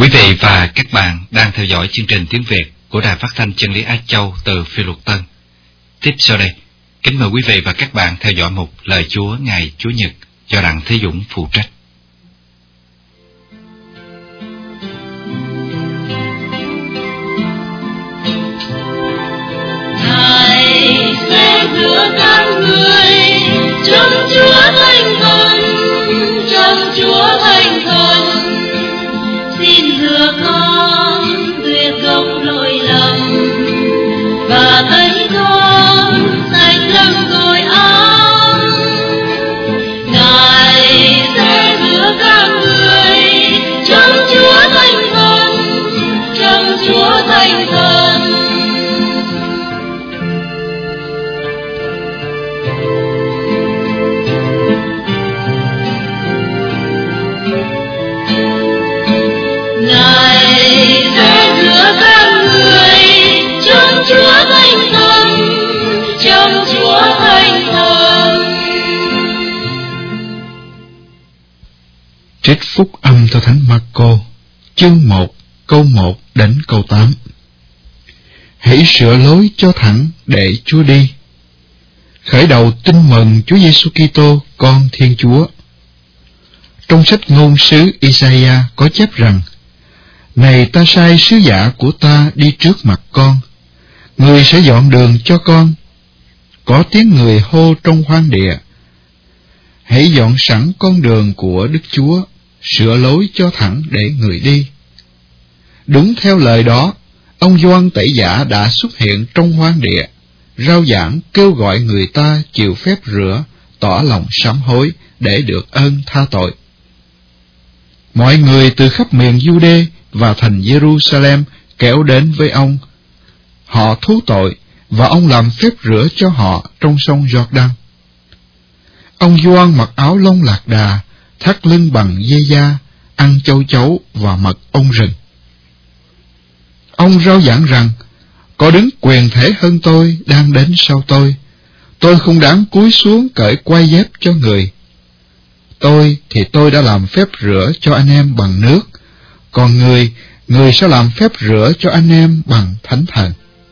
Quý vị và các bạn đang theo dõi chương trình tiếng Việt của Đài Phát thanh Chân lý Á Châu từ Phi Luật Tân. Tiếp sau đây, kính mời quý vị và các bạn theo dõi mục Lời Chúa ngày Chủ nhật do Đặng Thế Dũng phụ trách. Ngài sẽ rửa các người trong Chúa Thánh Thần, trong Chúa Thánh Thần. Xin rửa con tuyệt gốc lỗi lầm và thấy con sạch lâm tội ác. Ngài sẽ rửa các người trong Chúa Thánh Thần, trong Chúa Thánh Thần. Ngài sẽ rửa các người trong Chúa Thánh Thần, trong Chúa Thánh Thần. Trích phúc âm theo Thánh Marco, chương 1, câu 1 đến câu 8. Hãy sửa lối cho thẳng để Chúa đi. Khởi đầu tin mừng Chúa Giêsu Kitô, con Thiên Chúa. Trong sách ngôn sứ Isaiah có chép rằng: Này, ta sai sứ giả của ta đi trước mặt con, người sẽ dọn đường cho con. Có tiếng người hô trong hoang địa: Hãy dọn sẵn con đường của Đức Chúa, sửa lối cho thẳng để người đi. Đúng theo lời đó, ông Gioan Tẩy Giả đã xuất hiện trong hoang địa, rao giảng kêu gọi người ta chịu phép rửa, tỏ lòng sám hối để được ơn tha tội. Mọi người từ khắp miền Giu-đê và thành Giê-ru-sa-lem kéo đến với ông. Họ thú tội và ông làm phép rửa cho họ trong sông Giô-đăng. Ông Gioan mặc áo lông lạc đà, thắt lưng bằng dây da, ăn châu chấu và mật ong rừng. Ông rao giảng rằng: Có đứng quyền thể hơn tôi đang đến sau tôi không đáng cúi xuống cởi quai dép cho người. Tôi đã làm phép rửa cho anh em bằng nước, còn người sẽ làm phép rửa cho anh em bằng Thánh Thần.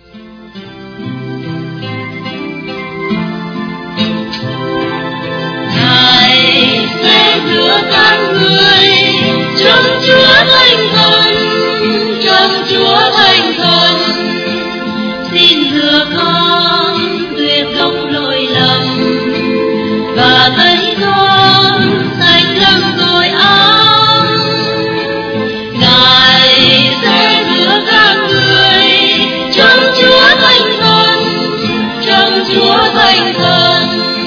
Ngài sẽ rửa các người trong Chúa Thánh Thần, trong Chúa Thánh Thần. Xin rửa con tuyệt gốc lỗi lầm và thấy con sạch lâm tội ác. Ngài sẽ rửa các người trong Chúa Thánh Thần, trong Chúa Thánh Thần.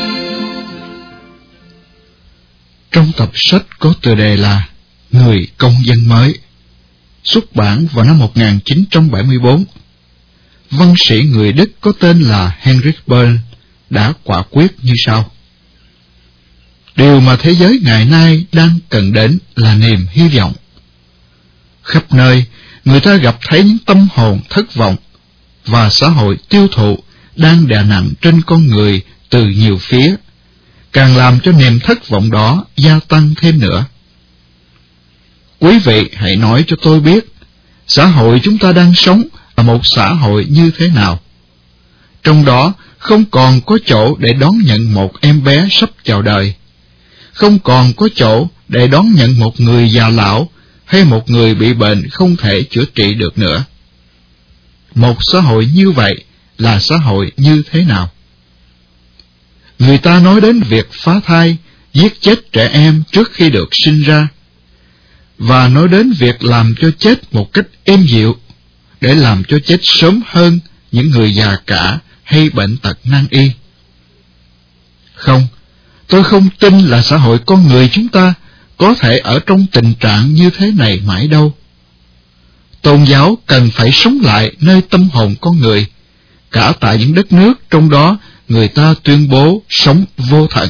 Trong tập sách có tựa đề là Người Công dân mới, xuất bản vào năm 1974, văn sĩ người Đức có tên là Heinrich Böll đã quả quyết như sau: Điều mà thế giới ngày nay đang cần đến là niềm hy vọng. Khắp nơi, người ta gặp thấy những tâm hồn thất vọng, và xã hội tiêu thụ đang đè nặng trên con người từ nhiều phía, càng làm cho niềm thất vọng đó gia tăng thêm nữa. Quý vị hãy nói cho tôi biết, xã hội chúng ta đang sống là một xã hội như thế nào? Trong đó không còn có chỗ để đón nhận một em bé sắp chào đời, không còn có chỗ để đón nhận một người già lão hay một người bị bệnh không thể chữa trị được nữa. Một xã hội như vậy là xã hội như thế nào? Người ta nói đến việc phá thai, giết chết trẻ em trước khi được sinh ra, và nói đến việc làm cho chết một cách êm dịu, để làm cho chết sớm hơn những người già cả hay bệnh tật nan y. Không, tôi không tin là xã hội con người chúng ta có thể ở trong tình trạng như thế này mãi đâu. Tôn giáo cần phải sống lại nơi tâm hồn con người, cả tại những đất nước trong đó người ta tuyên bố sống vô thần.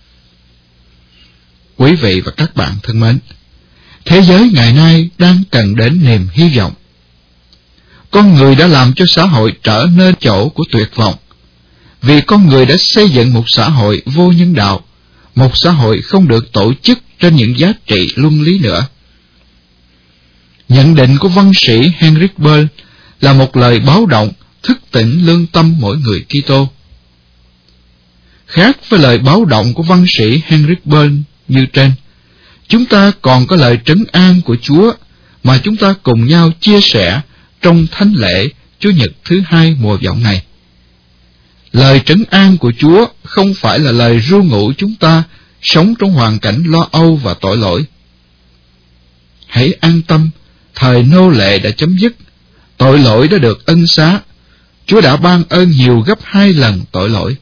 Quý vị và các bạn thân mến, thế giới ngày nay đang cần đến niềm hy vọng. Con người đã làm cho xã hội trở nên chỗ của tuyệt vọng, vì con người đã xây dựng một xã hội vô nhân đạo, một xã hội không được tổ chức trên những giá trị luân lý nữa. Nhận định của văn sĩ Heinrich Böll là một lời báo động thức tỉnh lương tâm mỗi người Kitô. Khác với lời báo động của văn sĩ Heinrich Böll như trên, chúng ta còn có lời trấn an của Chúa mà chúng ta cùng nhau chia sẻ trong thánh lễ Chúa Nhật thứ hai mùa vọng này. Lời trấn an của Chúa không phải là lời ru ngủ chúng ta sống trong hoàn cảnh lo âu và tội lỗi. Hãy an tâm, thời nô lệ đã chấm dứt, tội lỗi đã được ân xá, Chúa đã ban ơn nhiều gấp 2 lần tội lỗi.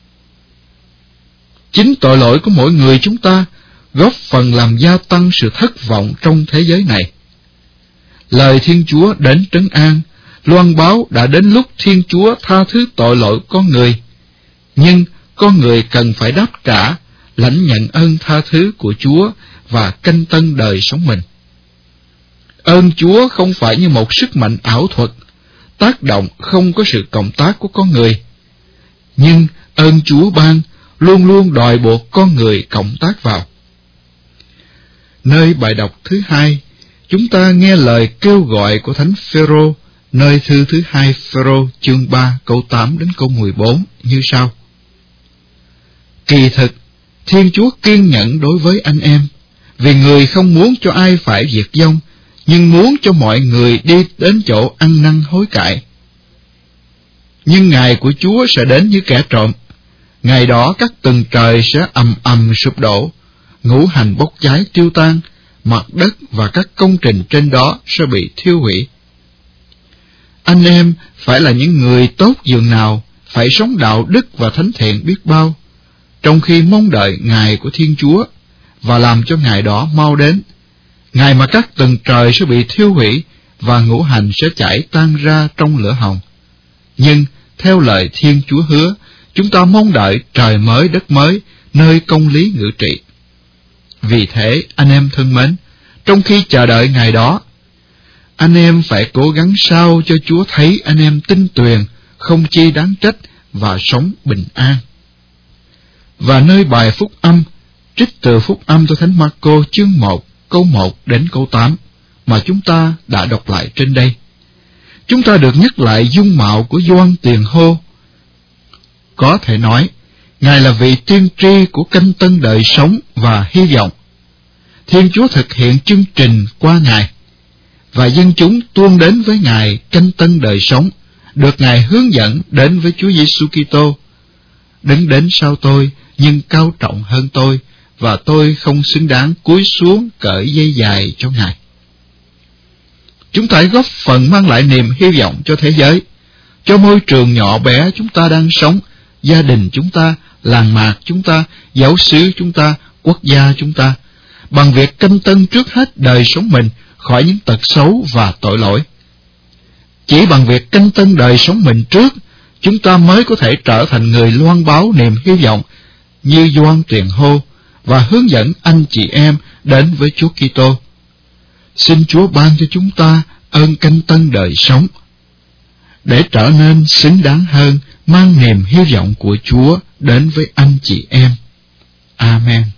Chính tội lỗi của mỗi người chúng ta góp phần làm gia tăng sự thất vọng trong thế giới này. Lời Thiên Chúa đến trấn an, loan báo đã đến lúc Thiên Chúa tha thứ tội lỗi con người, nhưng con người cần phải đáp trả, lãnh nhận ơn tha thứ của Chúa và canh tân đời sống mình. Ơn Chúa không phải như một sức mạnh ảo thuật, tác động không có sự cộng tác của con người, nhưng ơn Chúa ban luôn luôn đòi buộc con người cộng tác vào. Nơi bài đọc thứ hai, chúng ta nghe lời kêu gọi của Thánh Phêrô nơi thư thứ 2 Phêrô chương 3 câu 8 đến câu 14 như sau: Kỳ thực, Thiên Chúa kiên nhẫn đối với anh em, vì Người không muốn cho ai phải diệt vong, nhưng muốn cho mọi người đi đến chỗ ăn năn hối cải. Nhưng ngày của Chúa sẽ đến như kẻ trộm. Ngày đó các tầng trời sẽ ầm ầm sụp đổ, ngũ hành bốc cháy tiêu tan, mặt đất và các công trình trên đó sẽ bị thiêu hủy. Anh em phải là những người tốt dường nào, phải sống đạo đức và thánh thiện biết bao, trong khi mong đợi ngày của Thiên Chúa, và làm cho ngày đó mau đến, ngày mà các tầng trời sẽ bị thiêu hủy và ngũ hành sẽ chảy tan ra trong lửa hồng. Nhưng theo lời Thiên Chúa hứa, chúng ta mong đợi trời mới đất mới, nơi công lý ngự trị. Vì thế, anh em thân mến, trong khi chờ đợi ngày đó, anh em phải cố gắng sao cho Chúa thấy anh em tinh tuyền, không chi đáng trách và sống bình an. Và nơi bài phúc âm, trích từ phúc âm của Thánh Marco chương 1, câu 1 đến câu 8 mà chúng ta đã đọc lại trên đây, chúng ta được nhắc lại dung mạo của Gioan Tiền Hô. Có thể nói, Ngài là vị tiên tri của canh tân đời sống và hy vọng. Thiên Chúa thực hiện chương trình qua Ngài, và dân chúng tuôn đến với Ngài canh tân đời sống, được Ngài hướng dẫn đến với Chúa Giêsu Kitô. Đứng đến sau tôi, nhưng cao trọng hơn tôi, và tôi không xứng đáng cúi xuống cởi dây dài cho Ngài. Chúng ta góp phần mang lại niềm hy vọng cho thế giới, cho môi trường nhỏ bé chúng ta đang sống, gia đình chúng ta, làng mạc chúng ta, giáo xứ chúng ta, quốc gia chúng ta, bằng việc canh tân trước hết đời sống mình khỏi những tật xấu và tội lỗi. Chỉ bằng việc canh tân đời sống mình trước, chúng ta mới có thể trở thành người loan báo niềm hy vọng như Gioan Tiền Hô và hướng dẫn anh chị em đến với Chúa Kitô. Xin Chúa ban cho chúng ta ơn canh tân đời sống, để trở nên xứng đáng hơn, mang niềm hy vọng của Chúa đến với anh chị em. Amen.